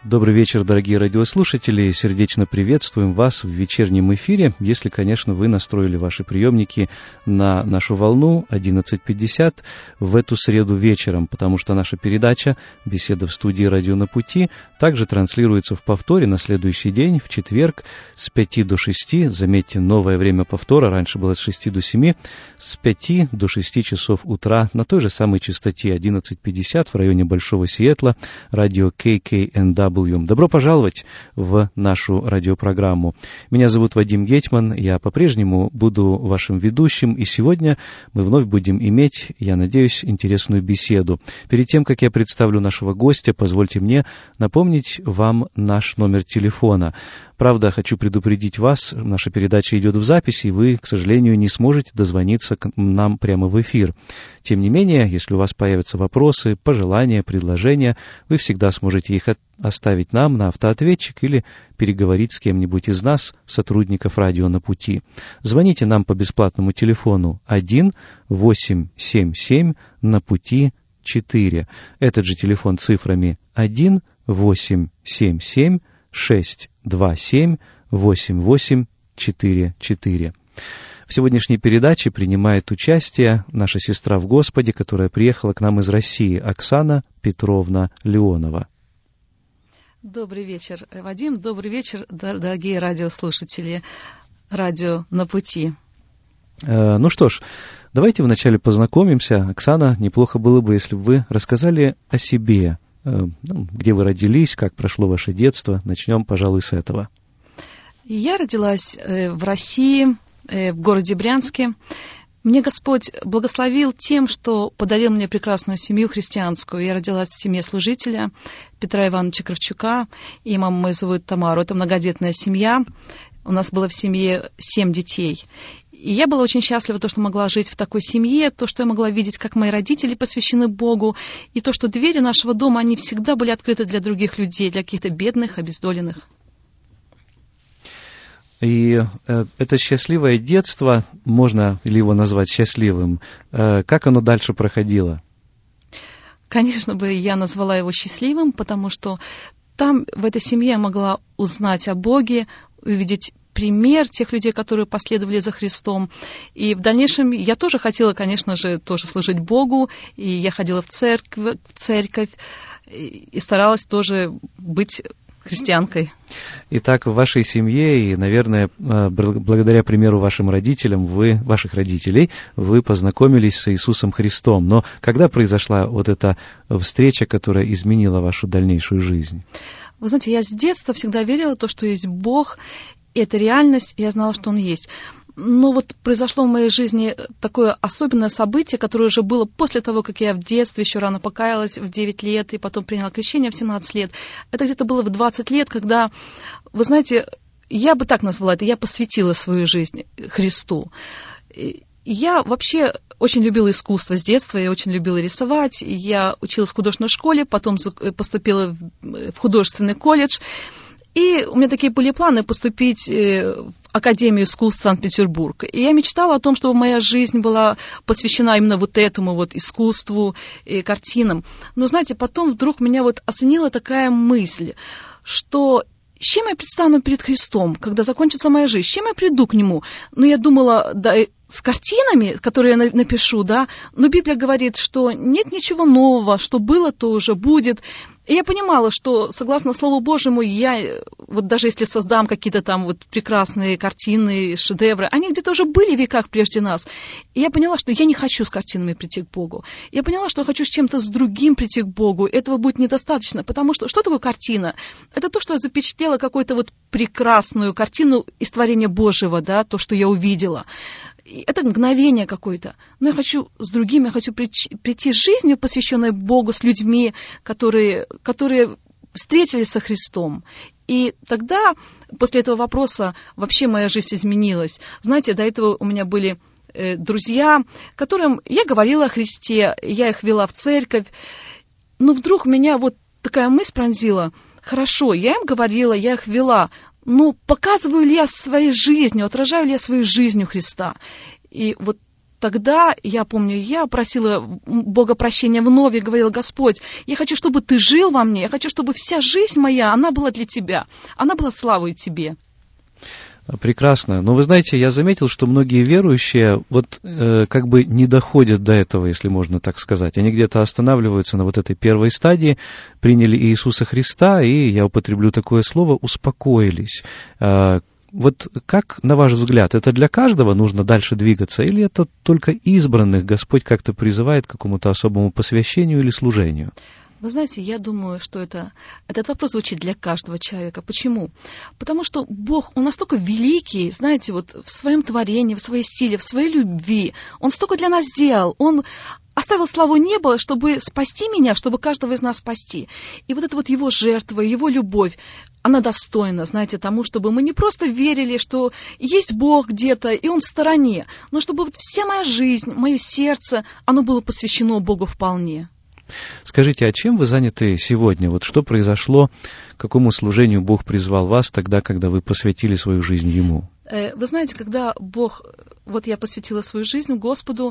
Добрый вечер, дорогие радиослушатели. Сердечно приветствуем вас в вечернем эфире. Если, конечно, вы настроили ваши приемники на нашу волну 11:50 в эту среду вечером, потому что наша передача «Беседа в студии Радио на пути» также транслируется в повторе на следующий день, в четверг, с 5 до 6. Заметьте, новое время повтора, раньше было с 6 до 7, с 5 до 6 часов утра на той же самой частоте 11:50 в районе Большого Сиэтла, радио KKNW. Добро пожаловать в нашу радиопрограмму. Меня зовут Вадим Гетман, я по-прежнему буду вашим ведущим, и сегодня мы вновь будем иметь, я надеюсь, интересную беседу. Перед тем, как я представлю нашего гостя, позвольте мне напомнить вам наш номер телефона. Правда, хочу предупредить вас, наша передача идет в записи, и вы, к сожалению, не сможете дозвониться к нам прямо в эфир. Тем не менее, если у вас появятся вопросы, пожелания, предложения, вы всегда сможете их оставить нам на автоответчик или переговорить с кем-нибудь из нас, сотрудников «Радио на пути». Звоните нам по бесплатному телефону 1-877 на пути 4. Этот же телефон цифрами 1-877 627-8844. В сегодняшней передаче принимает участие наша сестра в Господе, которая приехала к нам из России, Оксана Петровна Леонова. Добрый вечер, Вадим. Добрый вечер, дорогие радиослушатели «Радио на пути». Ну что ж, давайте вначале познакомимся. Оксана, неплохо было бы, если бы вы рассказали о себе. Где вы родились, как прошло ваше детство. Начнем, пожалуй, с этого. Я родилась в России, в городе Брянске. Мне Господь благословил тем, что подарил мне прекрасную семью христианскую. Я родилась в семье служителя Петра Ивановича Кравчука, и маму мою зовут Тамару. Это многодетная семья. У нас было в семье 7 детей. И я была очень счастлива, то, что могла жить в такой семье, то, что я могла видеть, как мои родители посвящены Богу, и то, что двери нашего дома, они всегда были открыты для других людей, для каких-то бедных, обездоленных. И это счастливое детство, можно ли его назвать счастливым, как оно дальше проходило? Конечно бы я назвала его счастливым, потому что там, в этой семье, я могла узнать о Боге, увидеть пример тех людей, которые последовали за Христом. И в дальнейшем я тоже хотела, конечно же, тоже служить Богу, и я ходила в церковь и старалась тоже быть христианкой. Итак, в вашей семье и, наверное, благодаря примеру ваших родителей, вы познакомились с Иисусом Христом. Но когда произошла вот эта встреча, которая изменила вашу дальнейшую жизнь? Вы знаете, я с детства всегда верила в то, что есть Бог, и это реальность, я знала, что Он есть. Но вот произошло в моей жизни такое особенное событие, которое уже было после того, как я в детстве еще рано покаялась в 9 лет, и потом приняла крещение в 17 лет. Это где-то было в 20 лет, когда, вы знаете, я бы так назвала это, я посвятила свою жизнь Христу. Я вообще очень любила искусство с детства, я очень любила рисовать. Я училась в художественной школе, потом поступила в художественный колледж. И у меня такие были планы поступить в Академию искусств Санкт-Петербург. И я мечтала о том, чтобы моя жизнь была посвящена именно вот этому вот искусству и картинам. Но, знаете, потом вдруг меня вот осенила такая мысль, что с чем я предстану перед Христом, когда закончится моя жизнь, с чем я приду к Нему? Но я думала, да, с картинами, которые я напишу, да, но Библия говорит, что нет ничего нового, что было, то уже будет. И я понимала, что, согласно Слову Божьему, я, вот даже если создам какие-то там вот прекрасные картины, шедевры, они где-то уже были в веках прежде нас. И я поняла, что я не хочу с картинами прийти к Богу. Я поняла, что я хочу с чем-то с другим прийти к Богу. Этого будет недостаточно, потому что такое картина? Это то, что я запечатлела какую-то вот прекрасную картину из творения Божьего, да, то, что я увидела. Это мгновение какое-то. Но я хочу с другими, я хочу прийти с жизнью, посвященной Богу, с людьми, которые встретились со Христом. И тогда, после этого вопроса, вообще моя жизнь изменилась. Знаете, до этого у меня были друзья, которым я говорила о Христе, я их вела в церковь. Но вдруг меня вот такая мысль пронзила. Хорошо, я им говорила, я их вела, но показываю ли я своей жизнью, отражаю ли я своей жизнью Христа? И вот тогда, я помню, я просила Бога прощения вновь и говорила: Господь, я хочу, чтобы Ты жил во мне, я хочу, чтобы вся жизнь моя, она была для Тебя, она была славой Тебе. Прекрасно. Но вы знаете, я заметил, что многие верующие как бы не доходят до этого, если можно так сказать. Они где-то останавливаются на вот этой первой стадии, приняли Иисуса Христа, и, я употреблю такое слово, успокоились. Вот как, на ваш взгляд, это для каждого нужно дальше двигаться, или это только избранных Господь как-то призывает к какому-то особому посвящению или служению? Вы знаете, я думаю, что этот вопрос звучит для каждого человека. Почему? Потому что Бог, Он настолько великий, знаете, вот в своем творении, в своей силе, в своей любви. Он столько для нас сделал. Он оставил славу неба, чтобы спасти меня, чтобы каждого из нас спасти. И вот эта вот Его жертва, Его любовь, она достойна, знаете, тому, чтобы мы не просто верили, что есть Бог где-то, и Он в стороне, но чтобы вот вся моя жизнь, мое сердце, оно было посвящено Богу вполне. Скажите, а чем вы заняты сегодня? Вот что произошло, к какому служению Бог призвал вас тогда, когда вы посвятили свою жизнь Ему? Вы знаете, когда я посвятила свою жизнь Господу,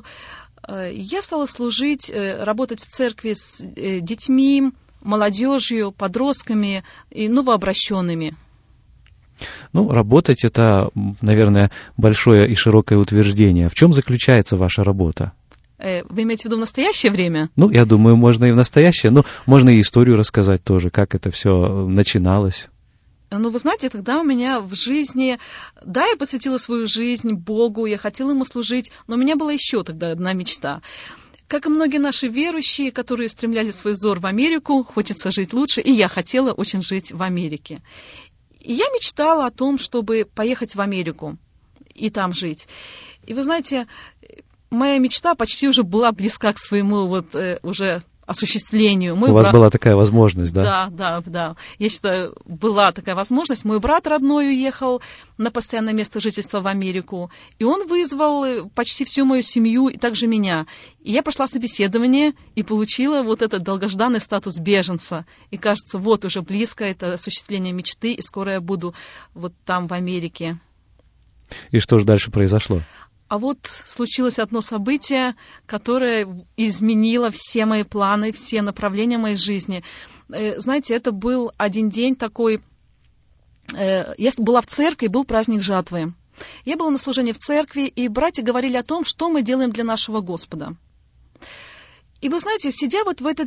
я стала служить, работать в церкви с детьми, молодежью, подростками и новообращенными. Работать — это, наверное, большое и широкое утверждение. В чем заключается ваша работа? Вы имеете в виду в настоящее время? Я думаю, можно и в настоящее, но можно и историю рассказать тоже, как это все начиналось. Вы знаете, тогда у меня в жизни, я посвятила свою жизнь Богу, я хотела Ему служить, но у меня была еще тогда одна мечта. Как и многие наши верующие, которые стремляли свой взор в Америку, хочется жить лучше, и я хотела очень жить в Америке. И я мечтала о том, чтобы поехать в Америку и там жить. И вы знаете, моя мечта почти уже была близка к своему уже осуществлению. У вас была такая возможность, да? Да. Я считаю, была такая возможность. Мой брат родной уехал на постоянное место жительства в Америку, и он вызвал почти всю мою семью, и также меня. И я прошла собеседование и получила вот этот долгожданный статус беженца. И кажется, уже близко это осуществление мечты, и скоро я буду там, в Америке. И что же дальше произошло? А случилось одно событие, которое изменило все мои планы, все направления моей жизни. Знаете, это был один день такой... Я была в церкви, был праздник жатвы. Я была на служении в церкви, и братья говорили о том, что мы делаем для нашего Господа. И вы знаете, сидя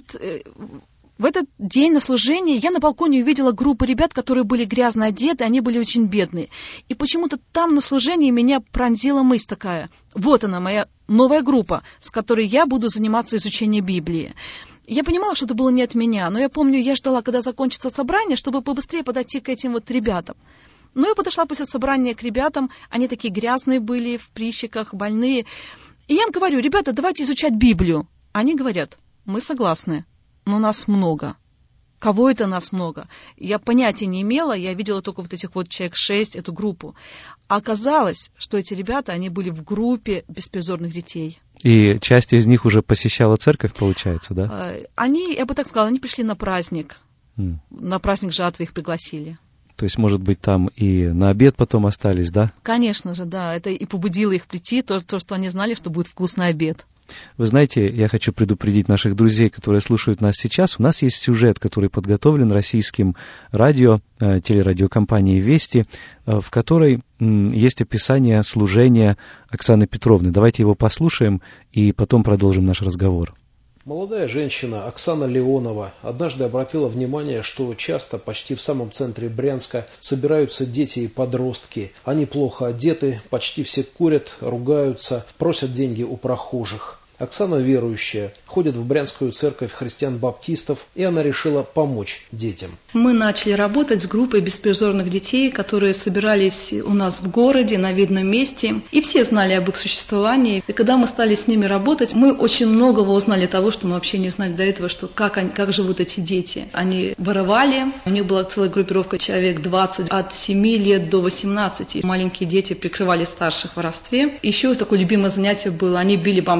в этот день на служении я на балконе увидела группу ребят, которые были грязно одеты, они были очень бедные. И почему-то там на служении меня пронзила мысль такая: вот она, моя новая группа, с которой я буду заниматься изучением Библии. Я понимала, что это было не от меня, но я помню, я ждала, когда закончится собрание, чтобы побыстрее подойти к этим ребятам. Но я подошла после собрания к ребятам, они такие грязные были, в прыщиках, больные. И я им говорю: ребята, давайте изучать Библию. Они говорят: мы согласны. Но нас много. Кого это нас много? Я понятия не имела, я видела только этих человек 6, эту группу. А оказалось, что эти ребята, они были в группе беспризорных детей. И часть из них уже посещала церковь, получается, да? Они, я бы так сказала, они пришли на праздник. На праздник жатвы их пригласили. То есть, может быть, там и на обед потом остались, да? Конечно же, да. Это и побудило их прийти, то, что они знали, что будет вкусный обед. Вы знаете, я хочу предупредить наших друзей, которые слушают нас сейчас. У нас есть сюжет, который подготовлен российским радио, телерадиокомпанией «Вести», в которой есть описание служения Оксаны Петровны. Давайте его послушаем и потом продолжим наш разговор. Молодая женщина Оксана Леонова однажды обратила внимание, что часто почти в самом центре Брянска собираются дети и подростки. Они плохо одеты, почти все курят, ругаются, просят деньги у прохожих. Оксана верующая, ходит в Брянскую церковь христиан-баптистов, и она решила помочь детям. Мы начали работать с группой беспризорных детей, которые собирались у нас в городе, на видном месте, и все знали об их существовании. И когда мы стали с ними работать, мы очень многого узнали того, что мы вообще не знали до этого, что как живут эти дети. Они воровали, у них была целая группировка человек 20, от 7 лет до 18. Маленькие дети прикрывали старших в воровстве. Еще такое любимое занятие было, они били бомжей.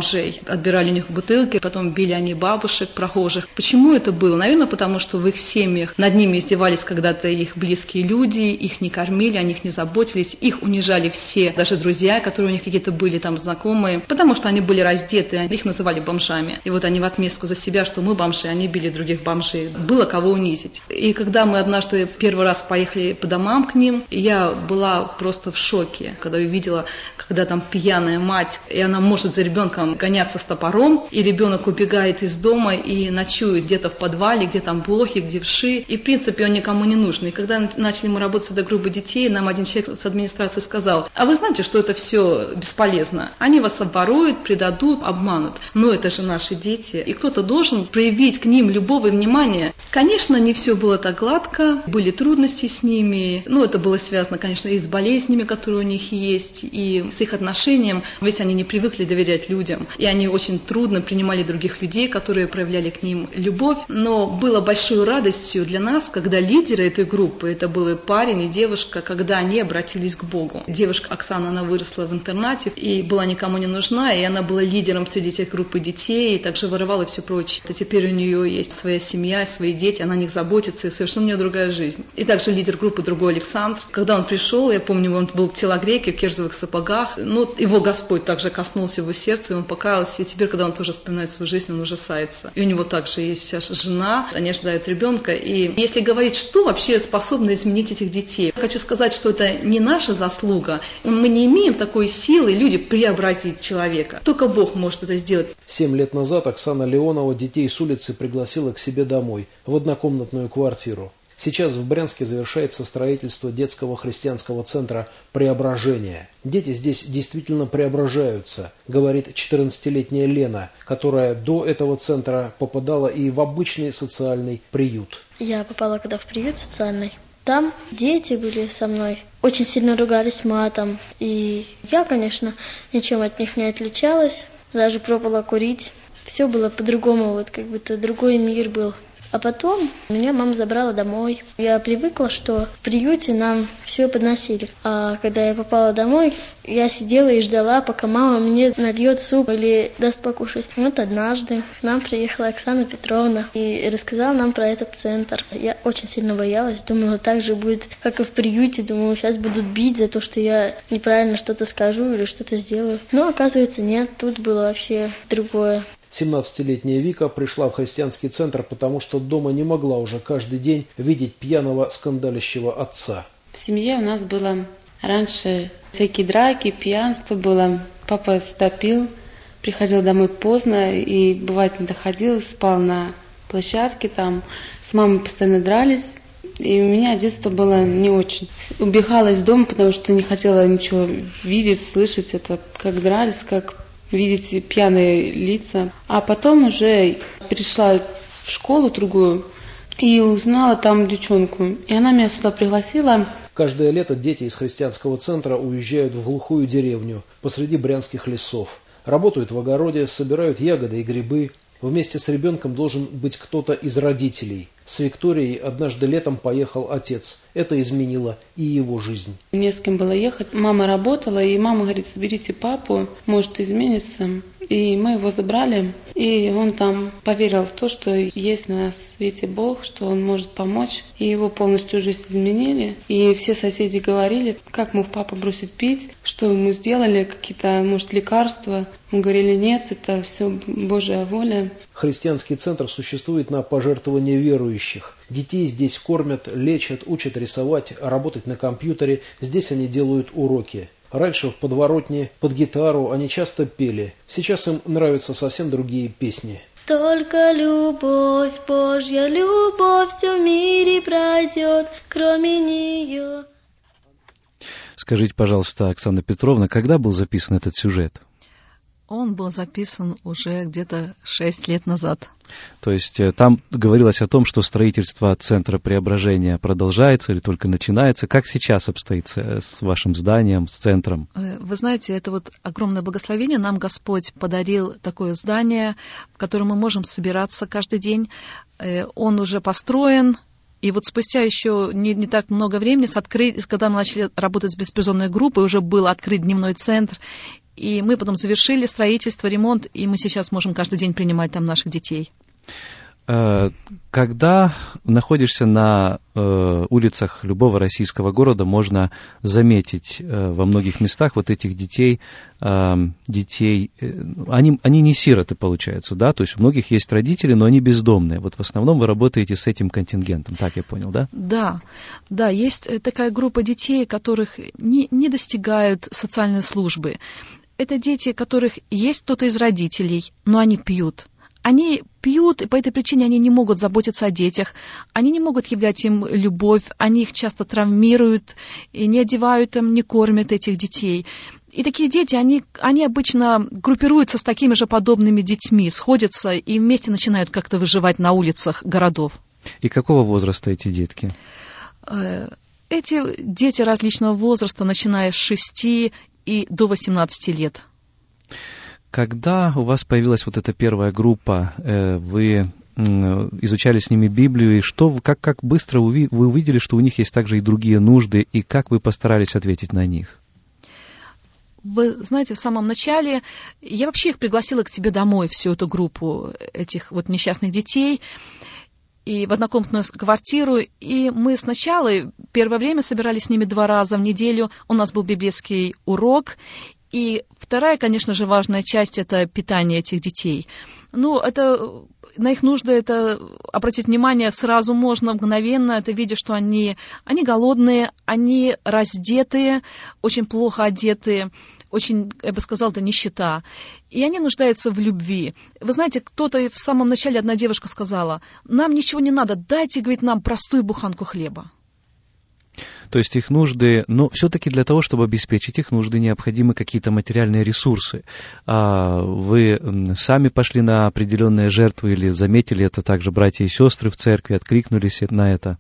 отбирали у них бутылки, потом били они бабушек, прохожих. Почему это было? Наверное, потому что в их семьях над ними издевались когда-то их близкие люди, их не кормили, о них не заботились, их унижали все, даже друзья, которые у них какие-то были там знакомые, потому что они были раздеты, их называли бомжами. И вот они в отместку за себя, что мы бомжи, они били других бомжей. Было кого унизить. И когда мы однажды первый раз поехали по домам к ним, я была просто в шоке, когда увидела, когда там пьяная мать, и она может за ребенком гоняться с топором, и ребенок убегает из дома и ночует где-то в подвале, где там блохи, где вши, и в принципе он никому не нужен. И когда начали мы работать с этой группой детей, нам один человек с администрации сказал: а вы знаете, что это все бесполезно? Они вас обворуют, предадут, обманут. Но это же наши дети, и кто-то должен проявить к ним любовь и внимание. Конечно, не все было так гладко, были трудности с ними, но это было связано, конечно, и с болезнями, которые у них есть, и с их отношением, ведь они не привыкли доверять людям, и они очень трудно принимали других людей, которые проявляли к ним любовь. Но было большой радостью для нас, когда лидеры этой группы, это был парень и девушка, когда они обратились к Богу. Девушка Оксана, она выросла в интернате и была никому не нужна, и она была лидером среди тех группы детей, и также воровала и все прочее. И теперь у нее есть своя семья, свои дети, она о них заботится, и совершенно у нее другая жизнь. И также лидер группы другой Александр. Когда он пришел, я помню, он был в телогрейке, в кирзовых сапогах, но его Господь также коснулся его сердца, и он покаялся, и теперь, когда он тоже вспоминает свою жизнь, он ужасается. И у него также есть сейчас жена, они ожидают ребенка, и если говорить, что вообще способно изменить этих детей, хочу сказать, что это не наша заслуга, мы не имеем такой силы, люди, преобразить человека. Только Бог может это сделать. 7 лет назад Оксана Леонова детей с улицы пригласила к себе домой, в однокомнатную квартиру. Сейчас в Брянске завершается строительство детского христианского центра «Преображение». Дети здесь действительно преображаются, говорит 14-летняя Лена, которая до этого центра попадала и в обычный социальный приют. Я попала когда в приют социальный. Там дети были со мной, очень сильно ругались матом. И я, конечно, ничем от них не отличалась, даже пробовала курить. Все было по-другому, вот как будто другой мир был. А потом меня мама забрала домой. Я привыкла, что в приюте нам все подносили. А когда я попала домой, я сидела и ждала, пока мама мне нальет суп или даст покушать. Вот однажды к нам приехала Оксана Петровна и рассказала нам про этот центр. Я очень сильно боялась, думала, так же будет, как и в приюте. Думала, сейчас будут бить за то, что я неправильно что-то скажу или что-то сделаю. Но оказывается, нет, тут было вообще другое. 17-летняя Вика пришла в христианский центр, потому что дома не могла уже каждый день видеть пьяного скандалящего отца. В семье у нас было раньше всякие драки, пьянство было. Папа всегда пил, приходил домой поздно и бывает не доходил, спал на площадке там. С мамой постоянно дрались. И у меня детство было не очень. Убегала из дома, потому что не хотела ничего видеть, слышать. Это как дрались, как видеть пьяные лица. А потом уже пришла в школу другую и узнала там девчонку. И она меня сюда пригласила. Каждое лето дети из христианского центра уезжают в глухую деревню посреди брянских лесов. Работают в огороде, собирают ягоды и грибы. Вместе с ребенком должен быть кто-то из родителей. С Викторией однажды летом поехал отец. Это изменило и его жизнь. Не с кем было ехать. Мама работала, и мама говорит, соберите папу, может изменится. И мы его забрали, и он там поверил в то, что есть на свете Бог, что он может помочь. И его полностью жизнь изменили. И все соседи говорили, как мог папа бросить пить, что ему сделали, какие-то, может, лекарства. Мы говорили, нет, это все Божья воля. Христианский центр существует на пожертвования верующих. Детей здесь кормят, лечат, учат рисовать, работать на компьютере. Здесь они делают уроки. Раньше в подворотне под гитару они часто пели. Сейчас им нравятся совсем другие песни. Только любовь, Божья любовь, все в мире пройдет, кроме нее. Скажите, пожалуйста, Оксана Петровна, когда был записан этот сюжет? Он был записан уже где-то 6 лет назад. То есть там говорилось о том, что строительство Центра Преображения продолжается или только начинается. Как сейчас обстоит с вашим зданием, с центром? Вы знаете, это вот огромное благословение. Нам Господь подарил такое здание, в котором мы можем собираться каждый день. Он уже построен, И вот спустя еще не так много времени, когда мы начали работать с беспризорной группой, уже был открыт дневной центр, и мы потом завершили строительство, ремонт, и мы сейчас можем каждый день принимать там наших детей. Когда находишься на улицах любого российского города, можно заметить во многих местах вот этих детей, они не сироты, получаются, да? То есть у многих есть родители, но они бездомные. Вот в основном вы работаете с этим контингентом, так я понял, да? Да, есть такая группа детей, которых не достигают социальной службы. Это дети, которых есть кто-то из родителей, но они пьют. Они пьют, и по этой причине они не могут заботиться о детях, они не могут являть им любовь, они их часто травмируют, и не одевают им, не кормят этих детей. И такие дети, они обычно группируются с такими же подобными детьми, сходятся и вместе начинают как-то выживать на улицах городов. И какого возраста эти детки? Эти дети различного возраста, начиная с 6 и до 18 лет. Когда у вас появилась вот эта первая группа, вы изучали с ними Библию, и как быстро вы увидели, что у них есть также и другие нужды, и как вы постарались ответить на них? Вы знаете, в самом начале я вообще их пригласила к себе домой, всю эту группу этих вот несчастных детей, и в однокомнатную квартиру, и мы сначала первое время собирались с ними 2 раза в неделю, у нас был библейский урок, и вторая, конечно же, важная часть – это питание этих детей. Это на их нужды это обратить внимание сразу можно, мгновенно. Это видя, что они голодные, они раздетые, очень плохо одетые, очень, я бы сказала, это нищета. И они нуждаются в любви. Вы знаете, кто-то в самом начале, одна девушка сказала: нам ничего не надо, дайте, говорит, нам простую буханку хлеба. То есть их нужды, но все-таки для того, чтобы обеспечить их нужды, необходимы какие-то материальные ресурсы. Вы сами пошли на определенные жертвы или заметили это также братья и сестры в церкви, откликнулись на это?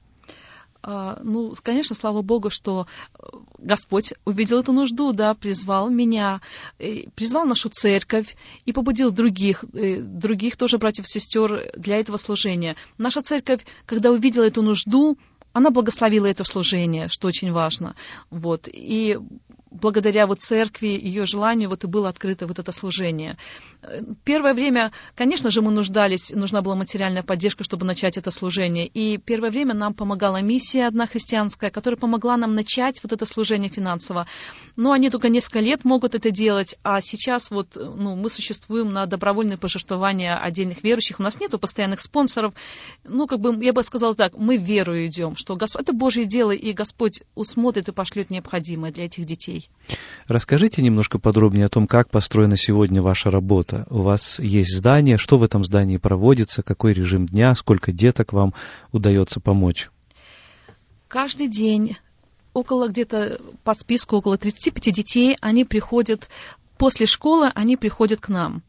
Конечно, слава Богу, что Господь увидел эту нужду, да, призвал меня, призвал нашу церковь и побудил других тоже братьев и сестер для этого служения. Наша церковь, когда увидела эту нужду, она благословила это служение, что очень важно. И благодаря церкви, ее желанию, и было открыто это служение. Первое время, конечно же, мы нужна была материальная поддержка, чтобы начать это служение. И первое время нам помогала миссия одна христианская, которая помогла нам начать это служение финансово. Но они только несколько лет могут это делать, а сейчас мы существуем на добровольные пожертвования отдельных верующих. У нас нету постоянных спонсоров. Я бы сказала так, мы верою идем, что это Божье дело, и Господь усмотрит и пошлет необходимое для этих детей. Расскажите немножко подробнее о том, как построена сегодня ваша работа. У вас есть здание, что в этом здании проводится, какой режим дня, сколько деток вам удается помочь? Каждый день где-то по списку около 35 детей, они приходят после школы, они приходят к нам.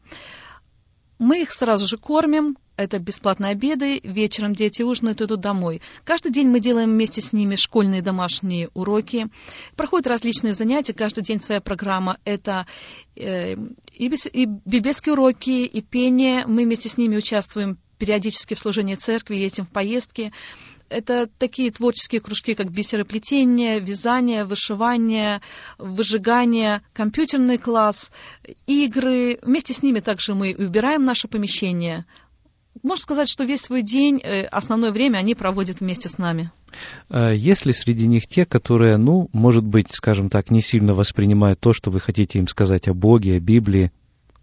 Мы их сразу же кормим. Это бесплатные обеды, вечером дети ужинают и идут домой. Каждый день мы делаем вместе с ними школьные домашние уроки. Проходят различные занятия, каждый день своя программа. Это и библейские уроки, и пение. Мы вместе с ними участвуем периодически в служении церкви, едем в поездки. Это такие творческие кружки, как бисероплетение, вязание, вышивание, выжигание, компьютерный класс, игры. Вместе с ними также мы убираем наше помещение. Можно сказать, что весь свой день, основное время они проводят вместе с нами. Есть ли среди них те, которые, может быть, скажем так, не сильно воспринимают то, что вы хотите им сказать о Боге, о Библии?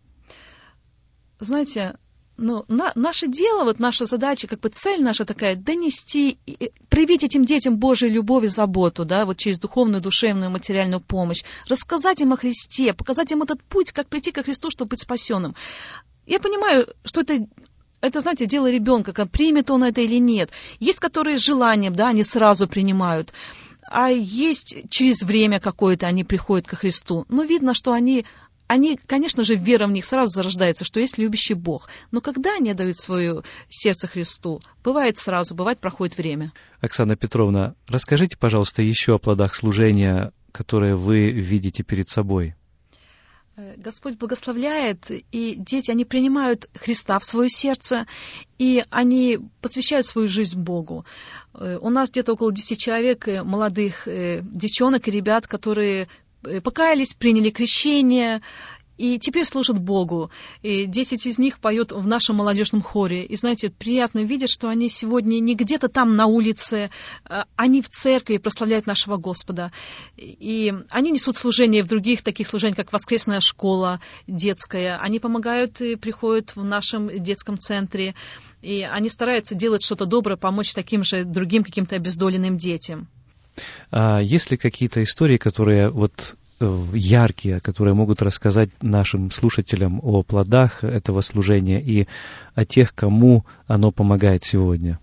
Знаете, наше дело, наша задача, цель наша такая, донести, привить этим детям Божию любовь и заботу, да, через духовную, душевную, материальную помощь, рассказать им о Христе, показать им этот путь, как прийти ко Христу, чтобы быть спасенным. Я понимаю, что это, знаете, дело ребенка, примет он это или нет. Есть, которые с желанием, да, они сразу принимают, а есть через время какое-то они приходят ко Христу. Но видно, что они, конечно же, вера в них сразу зарождается, что есть любящий Бог. Но когда они отдают свое сердце Христу, бывает сразу, бывает проходит время. Оксана Петровна, расскажите, пожалуйста, еще о плодах служения, которые вы видите перед собой. Господь благословляет, и дети, они принимают Христа в свое сердце, и они посвящают свою жизнь Богу. У нас где-то около 10 человек, молодых девчонок и ребят, которые покаялись, приняли крещение, и теперь служат Богу. И 10 из них поют в нашем молодежном хоре. И, знаете, приятно видеть, что они сегодня не где-то там на улице, они в церкви прославляют нашего Господа. И они несут служение в других таких служениях, как воскресная школа детская. Они помогают и приходят в нашем детском центре. И они стараются делать что-то доброе, помочь таким же другим каким-то обездоленным детям. А есть ли какие-то истории, которые яркие, которые могут рассказать нашим слушателям о плодах этого служения и о тех, кому оно помогает сегодня?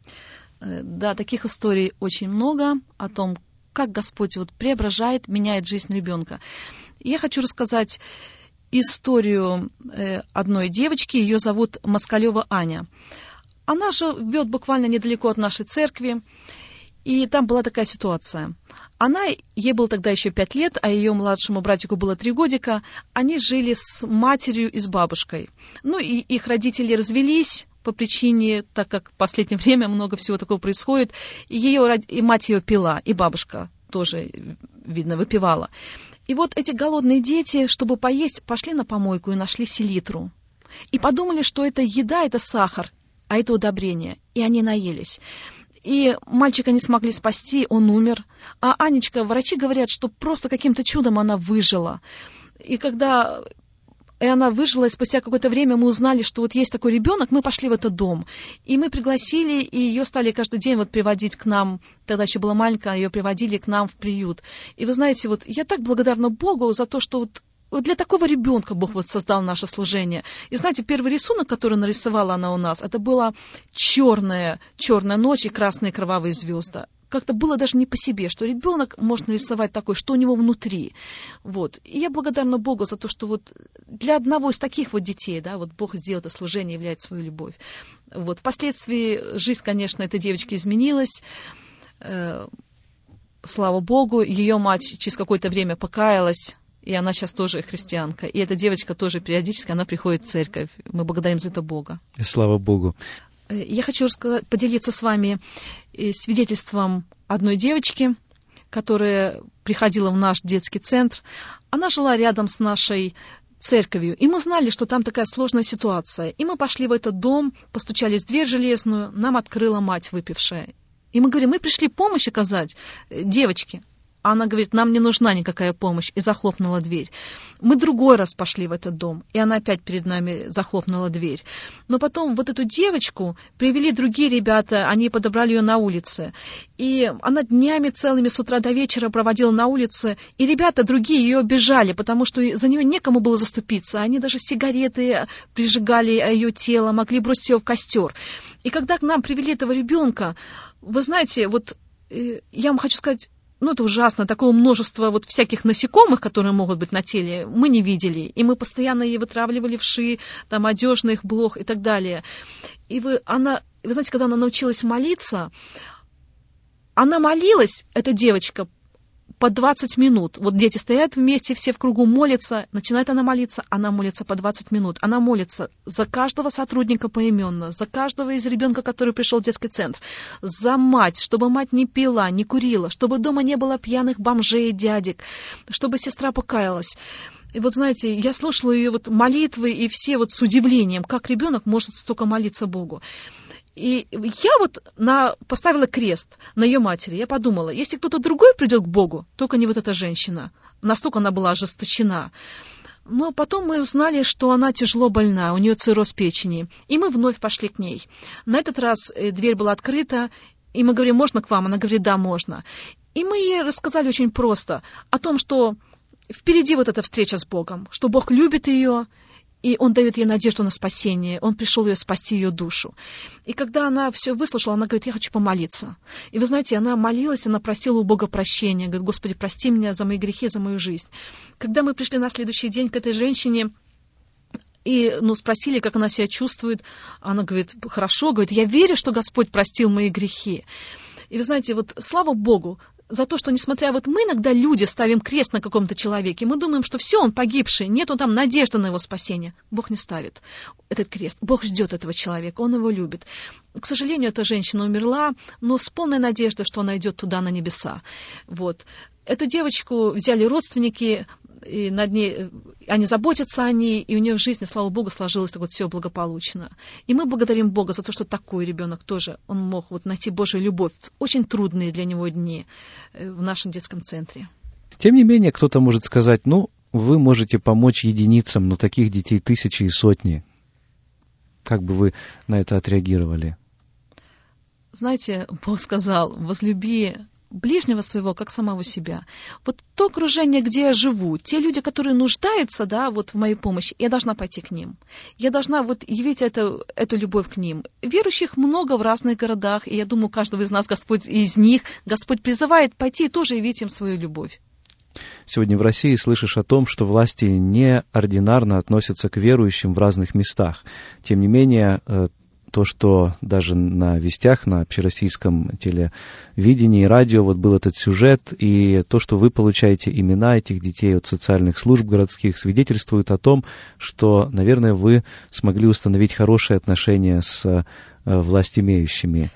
Да, таких историй очень много о том, как Господь преображает, меняет жизнь ребенка. Я хочу рассказать историю одной девочки, ее зовут Москалева Аня. Она живет буквально недалеко от нашей церкви, и там была такая ситуация. Ей было тогда еще 5 лет, а ее младшему братику было 3 годика. Они жили с матерью и с бабушкой. И их родители развелись по причине, так как в последнее время много всего такого происходит. И мать ее пила, и бабушка тоже, видно, выпивала. И эти голодные дети, чтобы поесть, пошли на помойку и нашли селитру. И подумали, что это еда, это сахар, а это удобрение. И они наелись. И мальчика не смогли спасти, он умер. А Анечка, врачи говорят, что просто каким-то чудом она выжила. И когда она выжила, и спустя какое-то время мы узнали, что есть такой ребенок, мы пошли в этот дом. И мы пригласили, и ее стали каждый день приводить к нам. Тогда еще была маленькая, ее приводили к нам в приют. И вы знаете, я так благодарна Богу за то, что для такого ребенка Бог создал наше служение. И знаете, первый рисунок, который нарисовала она у нас, это была черная ночь и красные кровавые звезды. Как-то было даже не по себе, что ребенок может нарисовать такой, что у него внутри. И я благодарна Богу за то, что для одного из таких детей, Бог сделал это служение, являет свою любовь. Впоследствии жизнь, конечно, этой девочки изменилась. Слава Богу, ее мать через какое-то время покаялась. И она сейчас тоже христианка. И эта девочка тоже периодически, она приходит в церковь. Мы благодарим за это Бога. Слава Богу. Я хочу поделиться с вами свидетельством одной девочки, которая приходила в наш детский центр. Она жила рядом с нашей церковью. И мы знали, что там такая сложная ситуация. И мы пошли в этот дом, постучались в дверь железную, нам открыла мать выпившая. И мы говорим, мы пришли помощь оказать девочке. А она говорит, нам не нужна никакая помощь, и захлопнула дверь. Мы другой раз пошли в этот дом, и она опять перед нами захлопнула дверь. Но потом эту девочку привели другие ребята, они подобрали ее на улице. И она днями целыми с утра до вечера проводила на улице, и ребята другие ее обижали, потому что за нее некому было заступиться. Они даже сигареты прижигали ее тело, могли бросить ее в костер. И когда к нам привели этого ребенка, вы знаете, я вам хочу сказать, это ужасно, такого множества всяких насекомых, которые могут быть на теле, мы не видели. И мы постоянно ей вытравливали вши, одежных блох и так далее. И вы знаете, когда она научилась молиться, она молилась, эта девочка, по 20 минут. Дети стоят вместе, все в кругу молятся, начинает она молится по 20 минут. Она молится за каждого сотрудника поименно, за каждого из ребенка, который пришел в детский центр, за мать, чтобы мать не пила, не курила, чтобы дома не было пьяных бомжей и дядек, чтобы сестра покаялась. И знаете, я слушала ее молитвы, и все с удивлением, как ребенок может столько молиться Богу. И я поставила крест на ее матери. Я подумала, если кто-то другой придет к Богу, только не эта женщина. Настолько она была ожесточена. Но потом мы узнали, что она тяжело больна, у нее цирроз печени. И мы вновь пошли к ней. На этот раз дверь была открыта, и мы говорим, можно к вам? Она говорит, да, можно. И мы ей рассказали очень просто о том, что впереди эта встреча с Богом, что Бог любит ее, и Он дает ей надежду на спасение. Он пришел ее спасти, ее душу. И когда она все выслушала, она говорит, я хочу помолиться. И вы знаете, она молилась, она просила у Бога прощения. Говорит, Господи, прости меня за мои грехи, за мою жизнь. Когда мы пришли на следующий день к этой женщине, и спросили, как она себя чувствует, она говорит, хорошо, говорит, я верю, что Господь простил мои грехи. И вы знаете, слава Богу, за то, что, несмотря вот мы иногда люди ставим крест на каком-то человеке, мы думаем, что все, он погибший, нету там надежды на его спасение. Бог не ставит этот крест. Бог ждет этого человека, он его любит. К сожалению, эта женщина умерла, но с полной надеждой, что она идет туда, на небеса. Вот. Эту девочку взяли родственники, и над ней, они заботятся о ней, и у нее в жизни, слава Богу, сложилось так вот все благополучно. И мы благодарим Бога за то, что такой ребенок тоже, он мог вот найти Божью любовь в очень трудные для него дни в нашем детском центре. Тем не менее, кто-то может сказать, вы можете помочь единицам, но таких детей тысячи и сотни. Как бы вы на это отреагировали? Знаете, Бог сказал, возлюби ближнего своего, как самого себя. Вот то окружение, где я живу, те люди, которые нуждаются, вот в моей помощи, я должна пойти к ним. Я должна явить эту любовь к ним. Верующих много в разных городах, и я думаю, каждого из нас, из них Господь призывает пойти и тоже явить им свою любовь. Сегодня в России слышишь о том, что власти неординарно относятся к верующим в разных местах. Тем не менее, то, что даже на вестях, на общероссийском телевидении и радио был этот сюжет, и то, что вы получаете имена этих детей от социальных служб городских, свидетельствует о том, что, наверное, вы смогли установить хорошие отношения с властимеющими.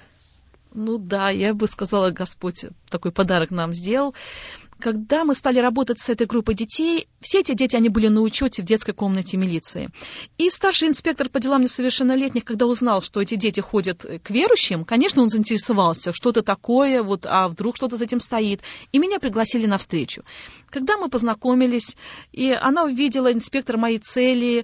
Я бы сказала, Господь такой подарок нам сделал. Когда мы стали работать с этой группой детей, все эти дети, они были на учете в детской комнате милиции. И старший инспектор по делам несовершеннолетних, когда узнал, что эти дети ходят к верующим, конечно, он заинтересовался, что это такое, а вдруг что-то за этим стоит. И меня пригласили на встречу. Когда мы познакомились, и она увидела, инспектор, мои цели,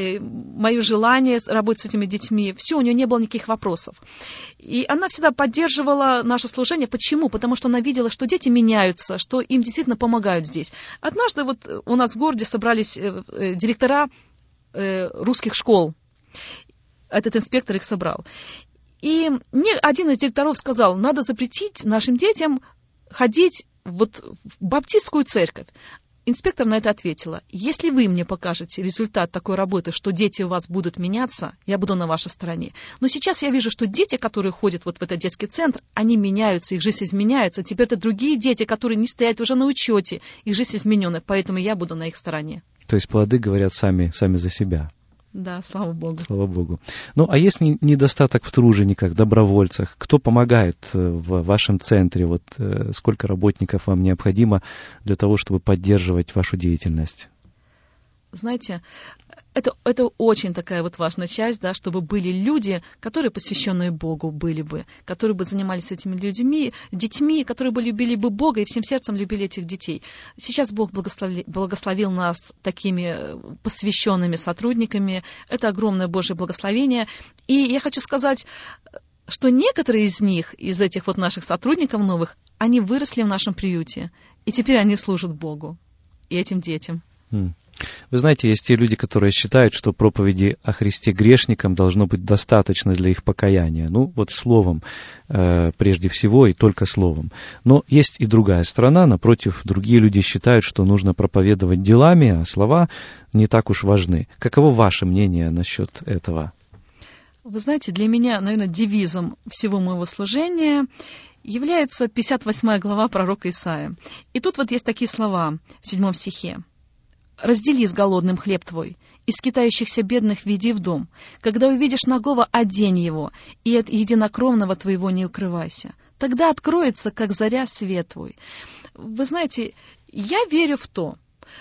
мое желание работать с этими детьми, все, у нее не было никаких вопросов. И она всегда поддерживала наше служение. Почему? Потому что она видела, что дети меняются, что им действительно помогают здесь. Однажды у нас в городе собрались директора русских школ. Этот инспектор их собрал. И мне один из директоров сказал, надо запретить нашим детям ходить в баптистскую церковь. Инспектор на это ответила, если вы мне покажете результат такой работы, что дети у вас будут меняться, я буду на вашей стороне. Но сейчас я вижу, что дети, которые ходят в этот детский центр, они меняются, их жизнь изменяется. Теперь это другие дети, которые не стоят уже на учете, их жизнь изменена, поэтому я буду на их стороне. То есть плоды говорят сами за себя. Да, слава Богу. Слава Богу. А есть недостаток в тружениках, добровольцах? Кто помогает в вашем центре? Сколько работников вам необходимо для того, чтобы поддерживать вашу деятельность? Знаете, это очень такая важная часть, чтобы были люди, которые посвященные Богу были бы, которые бы занимались этими детьми, которые бы любили бы Бога и всем сердцем любили этих детей. Сейчас Бог благословил нас такими посвященными сотрудниками. Это огромное Божье благословение. И я хочу сказать, что некоторые из них, из этих наших сотрудников новых, они выросли в нашем приюте, и теперь они служат Богу и этим детям. Вы знаете, есть те люди, которые считают, что проповеди о Христе грешникам должно быть достаточно для их покаяния. Словом, прежде всего, и только словом. Но есть и другая сторона, напротив, другие люди считают, что нужно проповедовать делами, а слова не так уж важны. Каково ваше мнение насчет этого? Вы знаете, для меня, наверное, девизом всего моего служения является 58 глава пророка Исаия. И тут есть такие слова в 7 стихе. «Раздели с голодным хлеб твой, и скитающихся бедных веди в дом. Когда увидишь нагого, одень его, и от единокровного твоего не укрывайся. Тогда откроется, как заря, свет твой». Вы знаете, я верю в то,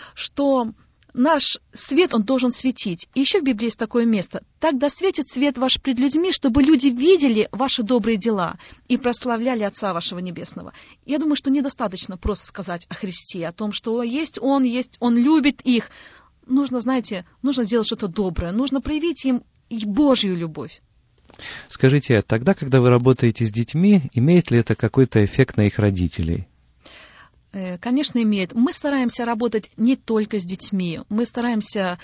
что наш свет, он должен светить. И еще в Библии есть такое место. «Тогда светит свет ваш пред людьми, чтобы люди видели ваши добрые дела и прославляли Отца вашего Небесного». Я думаю, что недостаточно просто сказать о Христе, о том, что есть Он, любит их. Нужно сделать что-то доброе, нужно проявить им Божью любовь. Скажите, тогда, когда вы работаете с детьми, имеет ли это какой-то эффект на их родителей? Конечно, имеет. Мы стараемся работать не только с детьми, мы стараемся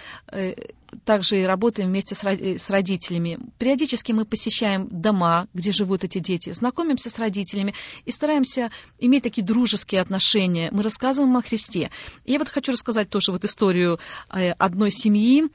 также и работаем вместе с родителями. Периодически мы посещаем дома, где живут эти дети, знакомимся с родителями и стараемся иметь такие дружеские отношения. Мы рассказываем о Христе. Я хочу рассказать тоже историю одной семьи,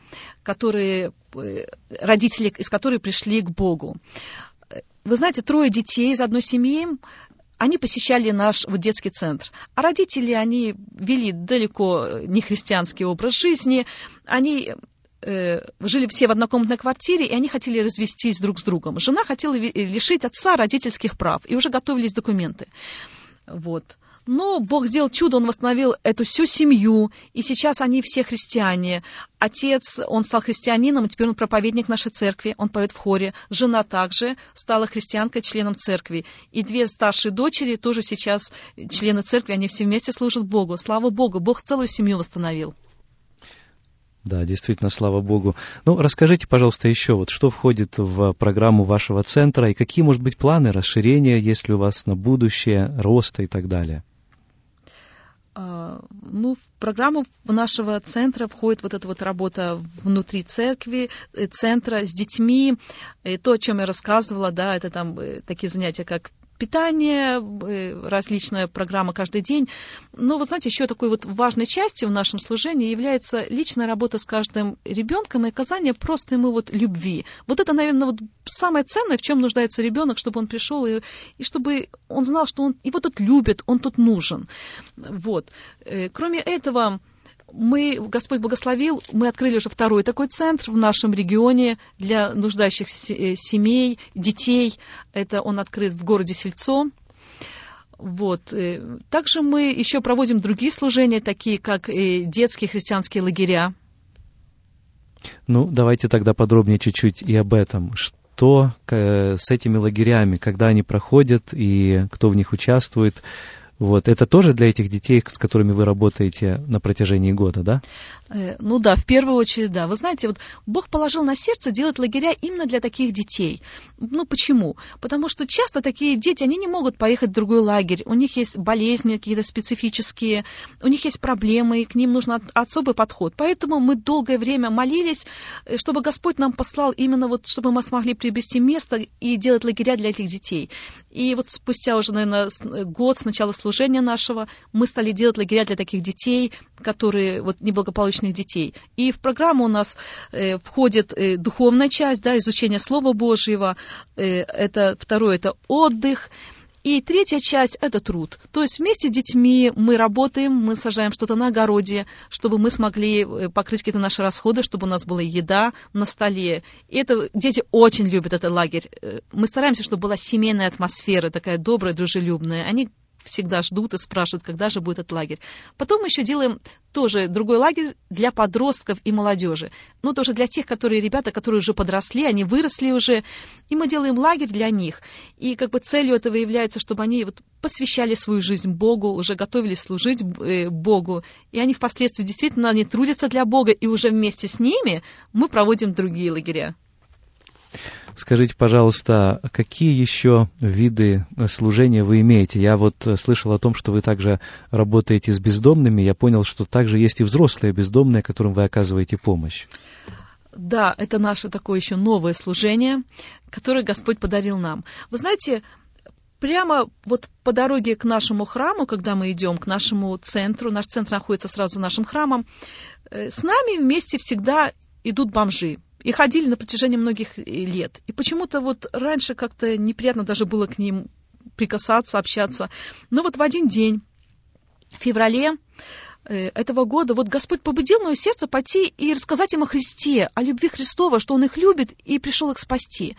родители из которой пришли к Богу. Вы знаете, 3 детей из одной семьи, они посещали наш вот детский центр. А родители, они вели далеко не христианский образ жизни, они жили все в однокомнатной квартире, и они хотели развестись друг с другом. Жена хотела лишить отца родительских прав, и уже готовились документы. Вот. Но Бог сделал чудо, Он восстановил эту всю семью, и сейчас они все христиане. Отец, он стал христианином, и теперь он проповедник нашей церкви, он поет в хоре. Жена также стала христианкой, членом церкви. И 2 старшие дочери тоже сейчас члены церкви, они все вместе служат Богу. Слава Богу, Бог целую семью восстановил. Да, действительно, слава Богу. Ну, расскажите, пожалуйста, еще вот, что входит в программу вашего центра и какие, может быть, планы расширения, есть ли у вас на будущее, роста и так далее? Ну, в программу нашего центра входит вот эта вот работа внутри церкви, центра с детьми. И то, о чем я рассказывала, да, это там такие занятия, как питание, различная программа каждый день. Но, вот знаете, еще такой вот важной частью в нашем служении является личная работа с каждым ребенком и оказание просто ему вот любви. Вот это, наверное, вот самое ценное, в чем нуждается ребенок, чтобы он пришел и чтобы он знал, что он его тут любит, он тут нужен. Вот. Кроме этого, Господь благословил, мы открыли уже 2-й такой центр в нашем регионе для нуждающихся семей, детей. Это он открыт в городе Сельцо. Вот. Также мы еще проводим другие служения, такие как детские христианские лагеря. Ну, давайте тогда подробнее чуть-чуть и об этом. Что с этими лагерями, когда они проходят и кто в них участвует? Вот, это тоже для этих детей, с которыми вы работаете на протяжении года, да? Ну да, в первую очередь, да. Вы знаете, вот Бог положил на сердце делать лагеря именно для таких детей. Ну почему? Потому что часто такие дети, они не могут поехать в другой лагерь, у них есть болезни какие-то специфические, у них есть проблемы, и к ним нужен особый подход. Поэтому мы долгое время молились, чтобы Господь нам послал именно вот, чтобы мы смогли приобрести место и делать лагеря для этих детей. И вот спустя уже, наверное, год с начала служения нашего мы стали делать лагеря для таких детей, которые вот неблагополучных детей. И в программу у нас входит духовная часть, да, изучение Слова Божьего, это второе, это отдых, и 3-я часть – это труд. То есть вместе с детьми мы работаем, мы сажаем что-то на огороде, чтобы мы смогли покрыть какие-то наши расходы, чтобы у нас была еда на столе. И это дети очень любят этот лагерь. Мы стараемся, чтобы была семейная атмосфера, такая добрая, дружелюбная. Они всегда ждут и спрашивают, когда же будет этот лагерь. Потом мы еще делаем тоже другой лагерь для подростков и молодежи. Ну, тоже для тех, ребята, которые уже подросли, они выросли уже. И мы делаем лагерь для них. И как бы целью этого является, чтобы они вот посвящали свою жизнь Богу, уже готовились служить Богу. И они впоследствии действительно они трудятся для Бога, и уже вместе с ними мы проводим другие лагеря. Скажите, пожалуйста, какие еще виды служения вы имеете? Я вот слышал о том, что вы также работаете с бездомными. Я понял, что также есть и взрослые бездомные, которым вы оказываете помощь. Да, это наше такое еще новое служение, которое Господь подарил нам. Вы знаете, прямо вот по дороге к нашему храму, когда мы идем к нашему центру, наш центр находится сразу за нашим храмом, с нами вместе всегда идут бомжи. И ходили на протяжении многих лет. И почему-то вот раньше как-то неприятно даже было к ним прикасаться, общаться. Но вот в один день, в феврале этого года, вот Господь побудил мое сердце пойти и рассказать им о Христе, о любви Христова, что Он их любит и пришел их спасти.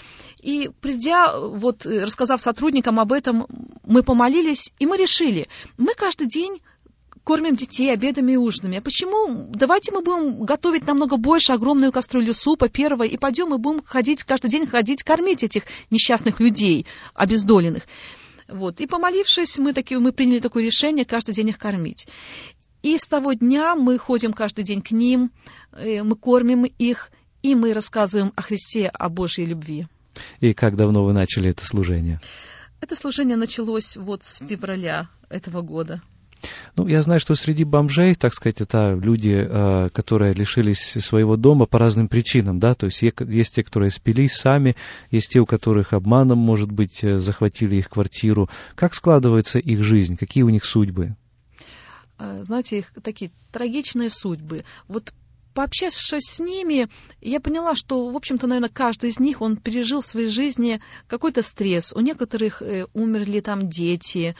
И придя, вот рассказав сотрудникам об этом, мы помолились, и мы решили, мы каждый день кормим детей обедами и ужинами. А почему? Давайте мы будем готовить намного больше, огромную кастрюлю супа первой, и пойдем и будем каждый день кормить этих несчастных людей, обездоленных. Вот. И помолившись, мы приняли такое решение каждый день их кормить. И с того дня мы ходим каждый день к ним, мы кормим их, и мы рассказываем о Христе, о Божьей любви. И как давно вы начали это служение? Это служение началось вот с февраля этого года. Ну, я знаю, что среди бомжей, так сказать, это люди, которые лишились своего дома по разным причинам, да, то есть есть те, которые спились сами, есть те, у которых обманом, может быть, захватили их квартиру. Как складывается их жизнь, какие у них судьбы? Знаете, их такие трагичные судьбы. Вот пообщавшись с ними, я поняла, что, в общем-то, наверное, каждый из них, он пережил в своей жизни какой-то стресс. У некоторых умерли там дети,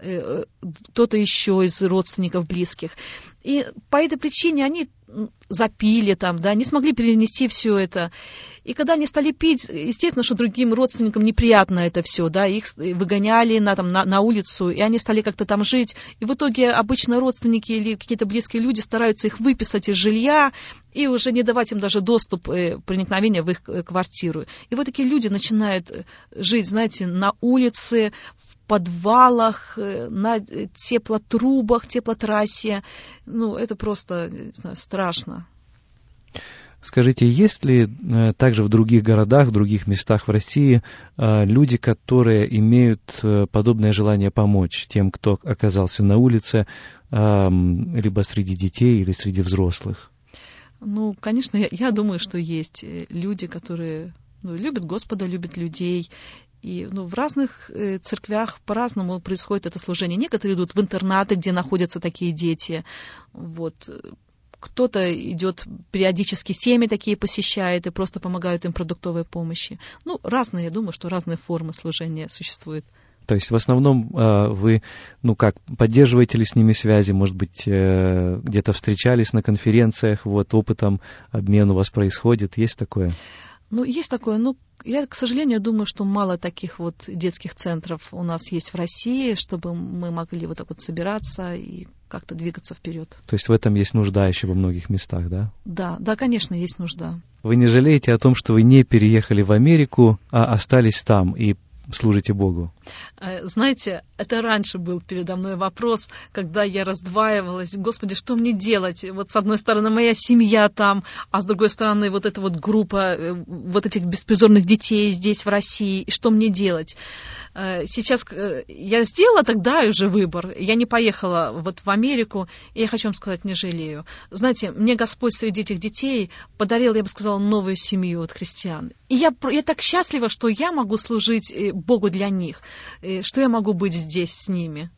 кто-то еще из родственников близких. И по этой причине они запили там, да, не смогли перенести все это. И когда они стали пить, естественно, что другим родственникам неприятно это все, да, их выгоняли на улицу, и они стали как-то там жить. И в итоге обычно родственники или какие-то близкие люди стараются их выписать из жилья и уже не давать им даже доступ проникновения в их квартиру. И вот такие люди начинают жить, знаете, на улице, в подвалах, на теплотрубах, теплотрассе. Ну, это просто, не знаю, страшно. Скажите, есть ли также в других городах, в других местах в России люди, которые имеют подобное желание помочь тем, кто оказался на улице, либо среди детей, или среди взрослых? Ну, конечно, я думаю, что есть люди, которые любят Господа, любят людей. И в разных церквях по-разному происходит это служение. Некоторые идут в интернаты, где находятся такие дети. Вот. Кто-то идет периодически, семьи такие посещает и просто помогают им продуктовой помощи. Ну, разные, я думаю, что разные формы служения существуют. То есть в основном вы, поддерживаете ли с ними связи, может быть, где-то встречались на конференциях, вот опытом обмен у вас происходит, есть такое? Ну, есть такое, я, к сожалению, думаю, что мало таких вот детских центров у нас есть в России, чтобы мы могли вот так вот собираться и как-то двигаться вперед. То есть в этом есть нужда еще во многих местах, да? Да, конечно, есть нужда. Вы не жалеете о том, что вы не переехали в Америку, а остались там и служите Богу? Знаете, это раньше был передо мной вопрос, когда я раздваивалась. Господи, что мне делать? Вот с одной стороны моя семья там, а с другой стороны вот эта вот группа вот этих беспризорных детей здесь, в России. И что мне делать? Сейчас я сделала тогда уже выбор. Я не поехала вот в Америку, и я хочу вам сказать, не жалею. Знаете, мне Господь среди этих детей подарил, я бы сказала, новую семью от христиан. И я так счастлива, что я могу служить Богу для них, что я могу быть здесь с ними.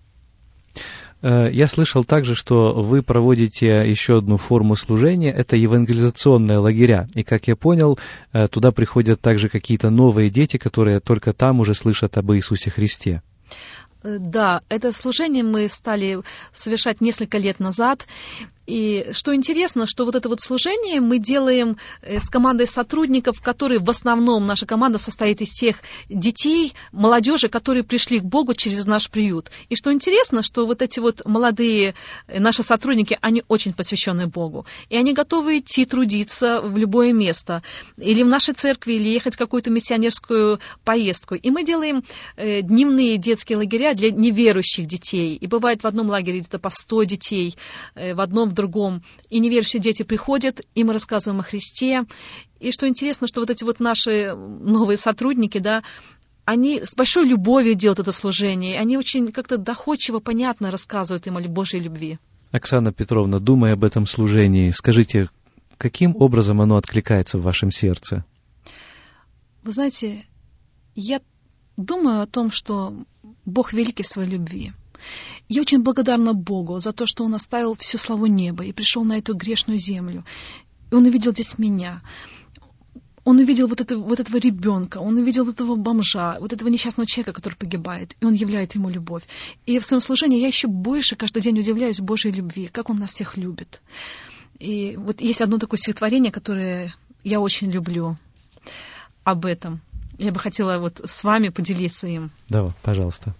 Я слышал также, что вы проводите еще одну форму служения, это евангелизационные лагеря. И, как я понял, туда приходят также какие-то новые дети, которые только там уже слышат об Иисусе Христе. Да, это служение мы стали совершать несколько лет назад. И что интересно, что вот это вот служение мы делаем с командой сотрудников, которые в основном, наша команда состоит из тех детей, молодежи, которые пришли к Богу через наш приют. И что интересно, что вот эти вот молодые наши сотрудники, они очень посвящены Богу. И они готовы идти трудиться в любое место, или в нашей церкви, или ехать в какую-то миссионерскую поездку. И мы делаем дневные детские лагеря для неверующих детей. И бывает в одном лагере где-то по 100 детей, в одном в другом. И неверующие дети приходят, и мы рассказываем о Христе. И что интересно, что вот эти вот наши новые сотрудники, да, они с большой любовью делают это служение. Они очень как-то доходчиво, понятно рассказывают им о Божьей любви. Оксана Петровна, думая об этом служении, скажите, каким образом оно откликается в вашем сердце? Вы знаете, я думаю о том, что Бог великий в своей любви. Я очень благодарна Богу за то, что Он оставил всю славу неба и пришел на эту грешную землю. И Он увидел здесь меня. Он увидел вот этого ребенка, он увидел вот этого бомжа, вот этого несчастного человека, который погибает, и Он являет ему любовь. И в своем служении я еще больше каждый день удивляюсь Божьей любви, как Он нас всех любит. И вот есть одно такое стихотворение, которое я очень люблю об этом. Я бы хотела вот с вами поделиться им. Да, пожалуйста.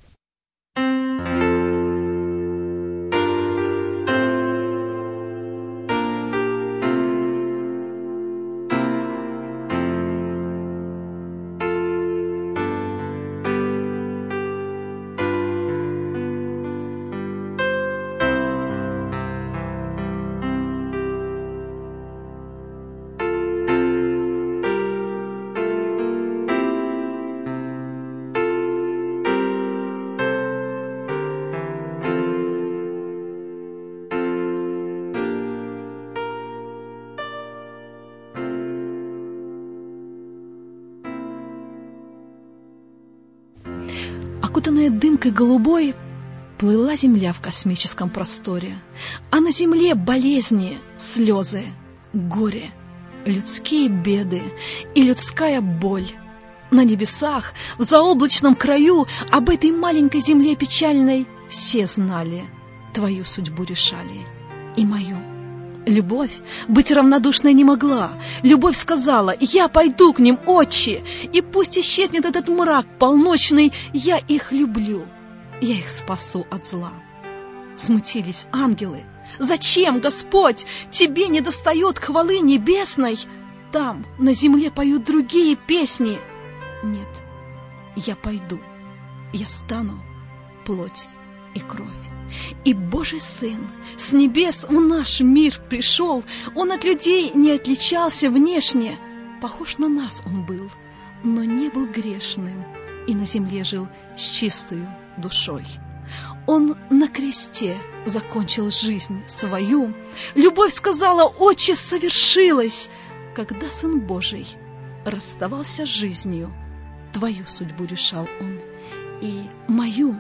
Окутанная дымкой голубой, плыла земля в космическом просторе, а на земле болезни, слезы, горе, людские беды и людская боль. На небесах, в заоблачном краю, об этой маленькой земле печальной все знали, твою судьбу решали и мою. Любовь быть равнодушной не могла. Любовь сказала: я пойду к ним, отче, и пусть исчезнет этот мрак полночный, я их люблю, я их спасу от зла. Смутились ангелы. Зачем, Господь, тебе не достает хвалы небесной? Там, на земле, поют другие песни. Нет, я пойду, я стану плоть и кровь. И Божий Сын с небес в наш мир пришел. Он от людей не отличался внешне. Похож на нас он был, но не был грешным, и на земле жил с чистою душой. Он на кресте закончил жизнь свою. Любовь сказала: отче, совершилась. Когда Сын Божий расставался с жизнью, твою судьбу решал он и мою.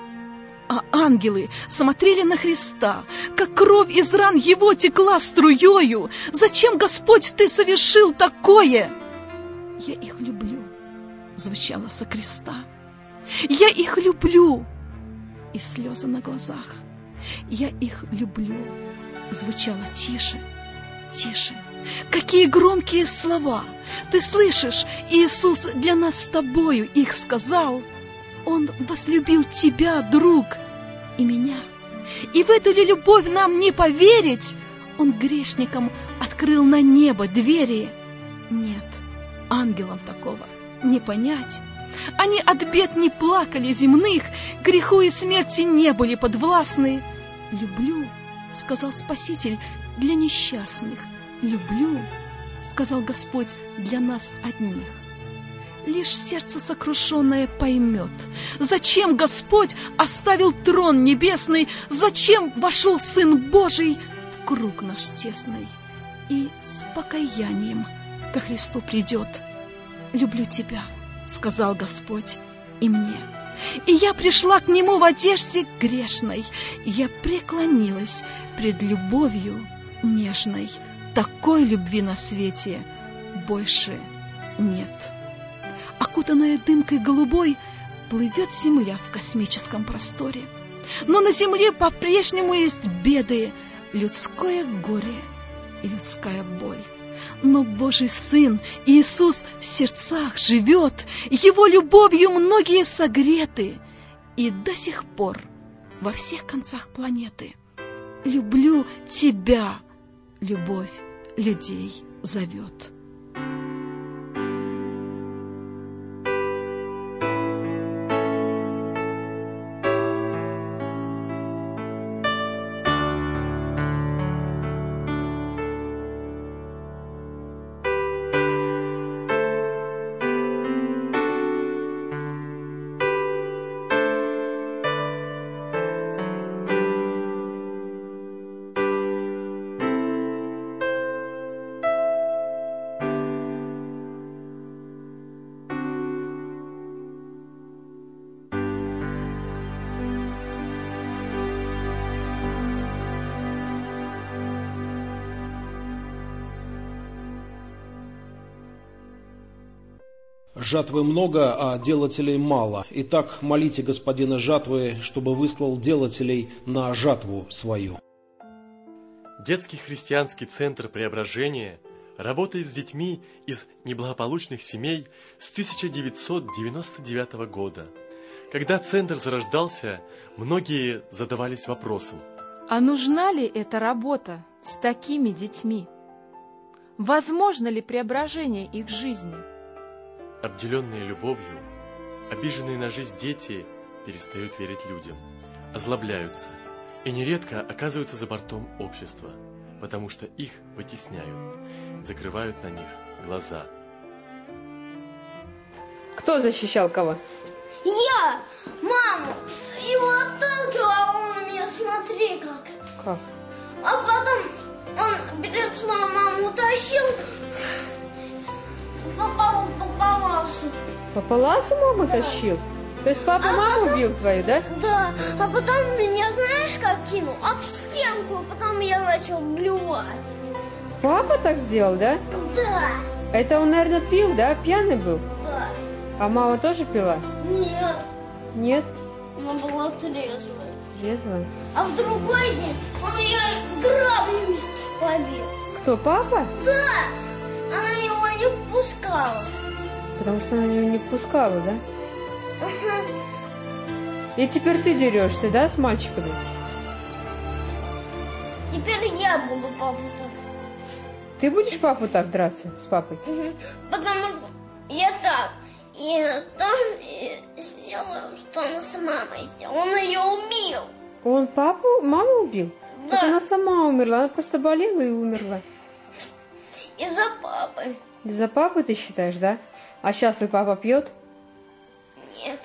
А ангелы смотрели на Христа, как кровь из ран его текла струёю. Зачем, Господь, ты совершил такое? Я их люблю, звучало со креста. Я их люблю, и слезы на глазах. Я их люблю, звучало тише, тише. Какие громкие слова! Ты слышишь, Иисус для нас с тобою их сказал. Он возлюбил тебя, друг, и меня. И в эту ли любовь нам не поверить? Он грешникам открыл на небо двери. Нет, ангелам такого не понять. Они от бед не плакали земных, греху и смерти не были подвластны. «Люблю», — сказал Спаситель, — «для несчастных». «Люблю», — сказал Господь, — «для нас одних». Лишь сердце сокрушенное поймет, зачем Господь оставил трон небесный, зачем вошел Сын Божий в круг наш тесный и с покаянием ко Христу придет. «Люблю тебя», — сказал Господь и мне. И я пришла к Нему в одежде грешной, я преклонилась пред любовью нежной. Такой любви на свете больше нет. Окутанная дымкой голубой, плывет земля в космическом просторе. Но на земле по-прежнему есть беды, людское горе и людская боль. Но Божий Сын Иисус в сердцах живет, Его любовью многие согреты, и до сих пор во всех концах планеты люблю тебя, любовь людей зовет. Жатвы много, а делателей мало. Итак, молите господина жатвы, чтобы выслал делателей на жатву свою. Детский христианский центр преображения работает с детьми из неблагополучных семей с 1999 года. Когда центр зарождался, многие задавались вопросом: а нужна ли эта работа с такими детьми? Возможно ли преображение их жизни? Обделенные любовью, обиженные на жизнь дети перестают верить людям, озлобляются и нередко оказываются за бортом общества, потому что их вытесняют, закрывают на них глаза. Кто защищал кого? Я! Маму! Его отталкивала, а он меня, смотри как. Как? А потом он берет свою маму, утащил по паласу. По паласу маму тащил? То есть папа маму бил твою, да? Да, а потом меня, знаешь, как кинул? Об стенку, а потом я начал блевать. Папа так сделал, да? Да. Это он, наверное, пил, да? Пьяный был? Да. А мама тоже пила? Нет. Нет? Она была трезвая. Трезвая. А в другой день он ее граблями побил. Кто, папа? Да. Она его не впускала. Потому что она его не впускала, да? И теперь ты дерешься, да, с мальчиками? Теперь я буду папу так. Ты будешь папу так драться с папой? Потому что я так. И тоже сделаю, что он с мамой сделал. Он ее убил. Он маму убил? Да. Так она сама умерла, она просто болела и умерла. Из-за папы. Из-за папы ты считаешь, да? А сейчас твой папа пьет? Нет.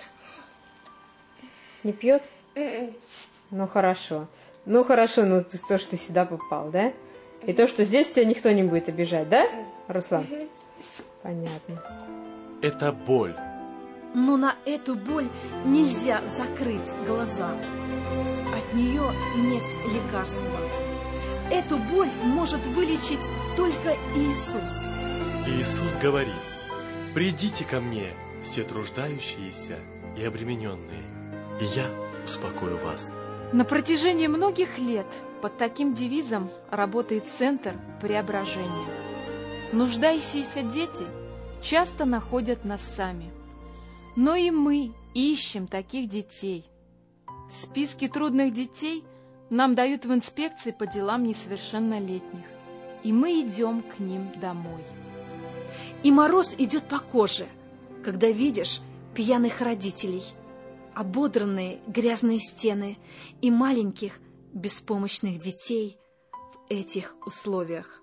Не пьет? Ну хорошо. Ну хорошо, ну то, что ты сюда попал, да? И то, что здесь тебя никто не будет обижать, да, Руслан? Понятно. Это боль. Но на эту боль нельзя закрыть глаза. От нее нет лекарства. Эту боль может вылечить только Иисус. Иисус говорит: «Придите ко мне, все труждающиеся и обремененные, и я успокою вас». На протяжении многих лет под таким девизом работает Центр Преображения. Нуждающиеся дети часто находят нас сами. Но и мы ищем таких детей. Списки трудных детей нам дают в инспекции по делам несовершеннолетних, и мы идем к ним домой. И мороз идет по коже, когда видишь пьяных родителей, ободранные грязные стены и маленьких беспомощных детей в этих условиях.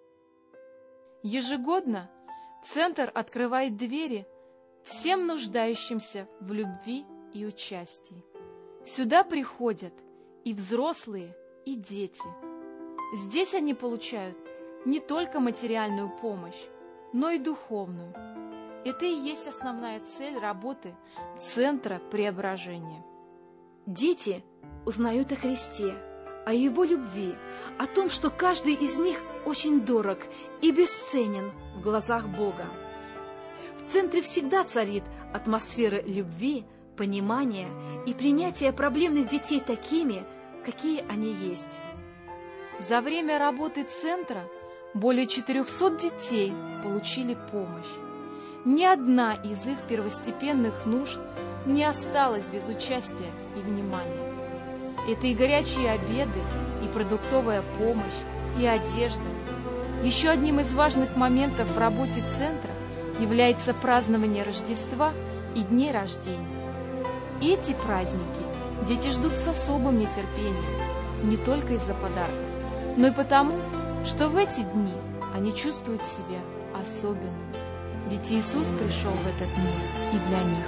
Ежегодно Центр открывает двери всем нуждающимся в любви и участии. Сюда приходят и взрослые, и дети. Здесь они получают не только материальную помощь, но и духовную. Это и есть основная цель работы Центра Преображения. Дети узнают о Христе, о Его любви, о том, что каждый из них очень дорог и бесценен в глазах Бога. В центре всегда царит атмосфера любви, понимания и принятия проблемных детей такими, какие они есть. За время работы Центра более 400 детей получили помощь. Ни одна из их первостепенных нужд не осталась без участия и внимания. Это и горячие обеды, и продуктовая помощь, и одежда. Еще одним из важных моментов в работе Центра является празднование Рождества и дней рождения. Эти праздники дети ждут с особым нетерпением, не только из-за подарков, но и потому, что в эти дни они чувствуют себя особенными. Ведь Иисус пришел в этот мир и для них.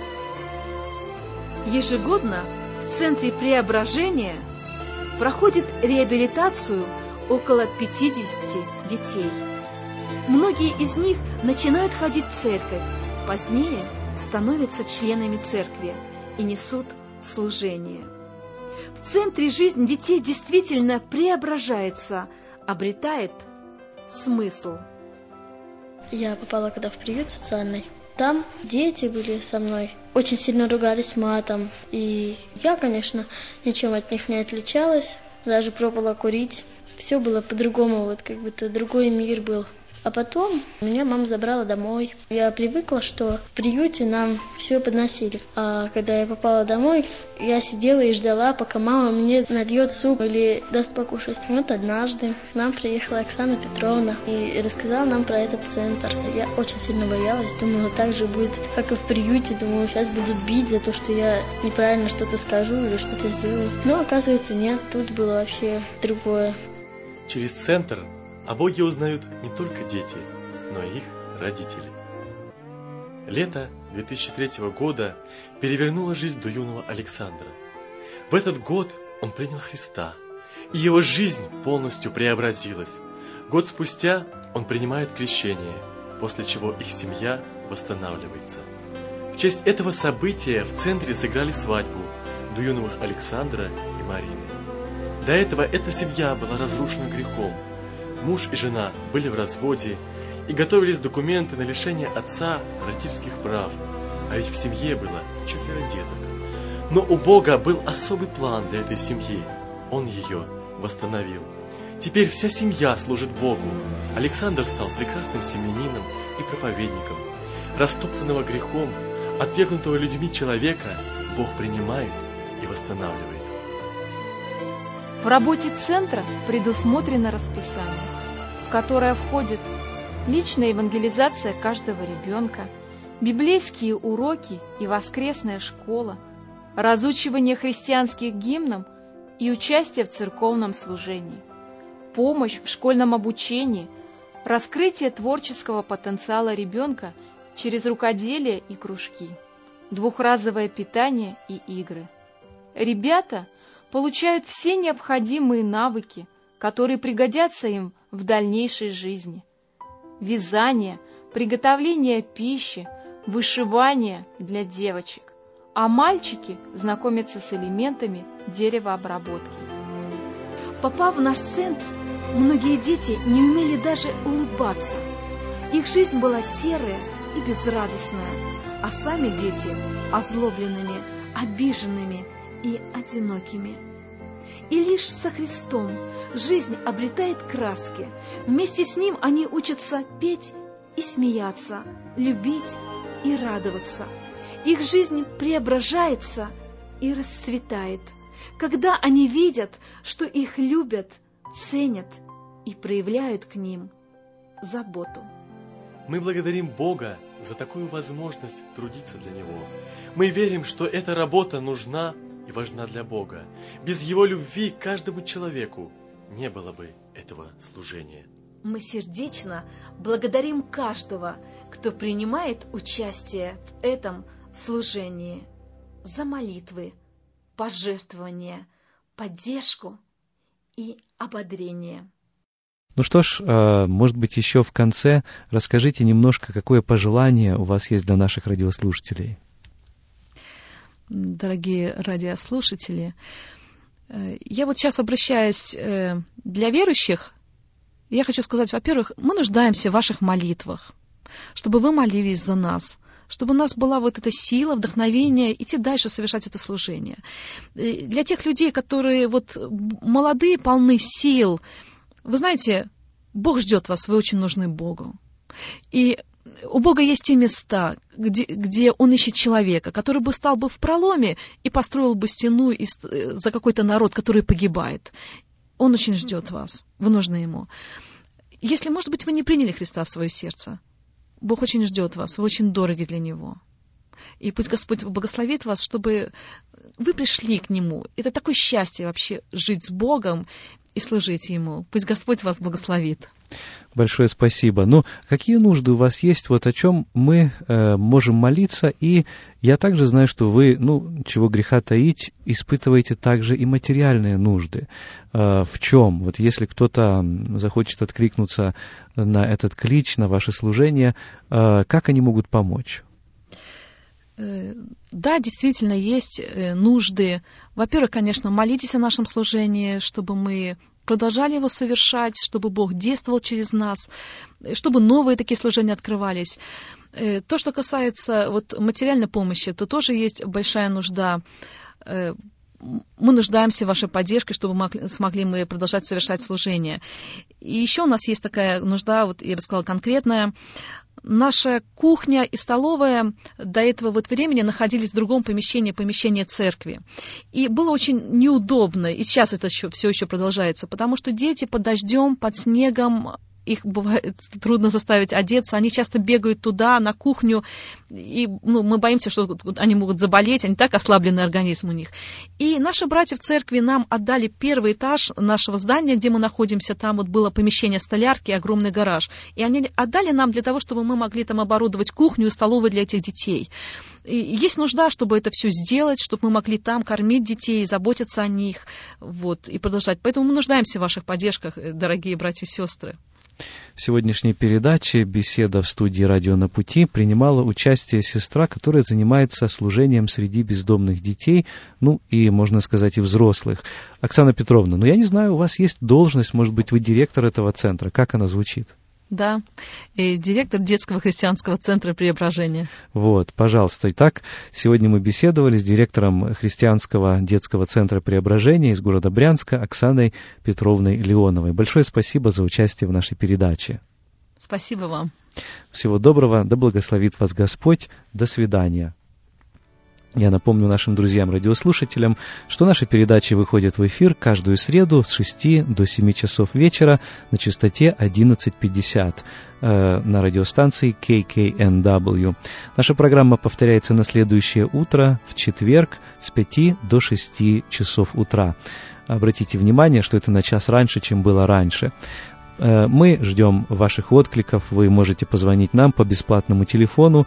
Ежегодно в Центре Преображения проходит реабилитацию около 50 детей. Многие из них начинают ходить в церковь, позднее становятся членами церкви и несут служение. В центре жизнь детей действительно преображается, обретает смысл. Я попала когда в приют социальный. Там дети были со мной, очень сильно ругались матом. И я, конечно, ничем от них не отличалась, даже пробовала курить. Все было по-другому, вот как будто другой мир был. А потом меня мама забрала домой. Я привыкла, что в приюте нам все подносили. А когда я попала домой, я сидела и ждала, пока мама мне нальет суп или даст покушать. Вот однажды к нам приехала Оксана Петровна и рассказала нам про этот центр. Я очень сильно боялась, думала, так же будет, как и в приюте. Думала, сейчас будут бить за то, что я неправильно что-то скажу или что-то сделаю. Но оказывается, нет, тут было вообще другое. Через центр о Боге узнают не только дети, но и их родители. Лето 2003 года перевернуло жизнь до юного Александра. В этот год он принял Христа, и его жизнь полностью преобразилась. Год спустя он принимает крещение, после чего их семья восстанавливается. В честь этого события в центре сыграли свадьбу двуюных Александра и Марины. До этого эта семья была разрушена грехом, Муж и жена были в разводе, и готовились документы на лишение отца родительских прав. А ведь в семье было 4 деток. Но у Бога был особый план для этой семьи. Он ее восстановил. Теперь вся семья служит Богу. Александр стал прекрасным семьянином и проповедником. Растоптанного грехом, отвергнутого людьми человека Бог принимает и восстанавливает. В работе центра предусмотрено расписание, в которое входит личная евангелизация каждого ребенка, библейские уроки и воскресная школа, разучивание христианских гимнов и участие в церковном служении, помощь в школьном обучении, раскрытие творческого потенциала ребенка через рукоделие и кружки, двухразовое питание и игры. Ребята получают все необходимые навыки, которые пригодятся им в дальнейшей жизни. Вязание, приготовление пищи, вышивание для девочек, а мальчики знакомятся с элементами деревообработки. Попав в наш центр, многие дети не умели даже улыбаться. Их жизнь была серая и безрадостная, а сами дети озлобленными, обиженными и одинокими. И лишь со Христом жизнь обретает краски. Вместе с Ним они учатся петь и смеяться, любить и радоваться. Их жизнь преображается и расцветает, когда они видят, что их любят, ценят и проявляют к ним заботу. Мы благодарим Бога за такую возможность трудиться для Него. Мы верим, что эта работа нужна и важна для Бога. Без Его любви к каждому человеку не было бы этого служения. Мы сердечно благодарим каждого, кто принимает участие в этом служении, за молитвы, пожертвования, поддержку и ободрение. Ну что ж, может быть, еще в конце расскажите немножко, какое пожелание у вас есть для наших радиослушателей. Дорогие радиослушатели, я вот сейчас обращаюсь для верующих. Я хочу сказать, во-первых, мы нуждаемся в ваших молитвах, чтобы вы молились за нас, чтобы у нас была вот эта сила, вдохновение идти дальше совершать это служение. Для тех людей, которые вот молодые, полны сил, вы знаете, Бог ждет вас, вы очень нужны Богу. И у Бога есть те места, где Он ищет человека, который бы стал бы в проломе и построил бы стену за какой-то народ, который погибает. Он очень ждет вас, вы нужны Ему. Если, может быть, вы не приняли Христа в свое сердце, Бог очень ждет вас, вы очень дороги для Него. И пусть Господь благословит вас, чтобы вы пришли к Нему. Это такое счастье вообще жить с Богом и служить Ему. Пусть Господь вас благословит. Большое спасибо. Ну, какие нужды у вас есть, вот о чем мы можем молиться? И я также знаю, что вы, чего греха таить, испытываете также и материальные нужды. В чем? Вот если кто-то захочет откликнуться на этот клич, на ваше служение, как они могут помочь? Да, действительно, есть нужды. Во-первых, конечно, молитесь о нашем служении, чтобы мы продолжали его совершать, чтобы Бог действовал через нас, чтобы новые такие служения открывались. То, что касается материальной помощи, то тоже есть большая нужда. Мы нуждаемся в вашей поддержке, чтобы смогли мы продолжать совершать служение. И еще у нас есть такая нужда, я бы сказала, конкретная. Наша кухня и столовая до этого времени находились в другом помещении церкви. И было очень неудобно, и сейчас это все еще продолжается, потому что дети под дождем, под снегом, их бывает трудно заставить одеться, они часто бегают туда, на кухню, и мы боимся, что они могут заболеть, они так ослабленный организм у них. И наши братья в церкви нам отдали первый этаж нашего здания, где мы находимся, там было помещение столярки, огромный гараж, и они отдали нам для того, чтобы мы могли там оборудовать кухню и столовую для этих детей. И есть нужда, чтобы это все сделать, чтобы мы могли там кормить детей, заботиться о них, и продолжать. Поэтому мы нуждаемся в ваших поддержках, дорогие братья и сестры. В сегодняшней передаче «Беседа в студии «Радио на пути» принимала участие сестра, которая занимается служением среди бездомных детей, ну и, можно сказать, и взрослых. Оксана Петровна, я не знаю, у вас есть должность, может быть, вы директор этого центра, как она звучит? Да, и директор детского христианского центра «Преображение». Вот, пожалуйста. Итак, сегодня мы беседовали с директором христианского детского центра «Преображение» из города Брянска Оксаной Петровной Леоновой. Большое спасибо за участие в нашей передаче. Спасибо вам. Всего доброго, да благословит вас Господь. До свидания. Я напомню нашим друзьям-радиослушателям, что наши передачи выходят в эфир каждую среду с 6 до 7 часов вечера на частоте 1150 на радиостанции KKNW. Наша программа повторяется на следующее утро, в четверг, с 5 до 6 часов утра. Обратите внимание, что это на час раньше, чем было раньше. Мы ждем ваших откликов. Вы можете позвонить нам по бесплатному телефону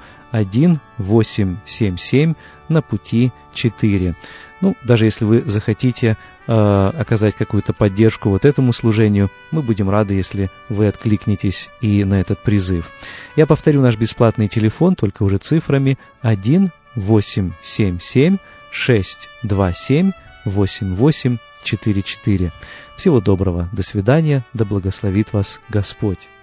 1877 на пути 4. Даже если вы захотите оказать какую-то поддержку вот этому служению, мы будем рады, если вы откликнетесь и на этот призыв. Я повторю наш бесплатный телефон, только уже цифрами: 1877 627 8844. Всего доброго, до свидания, да благословит вас Господь.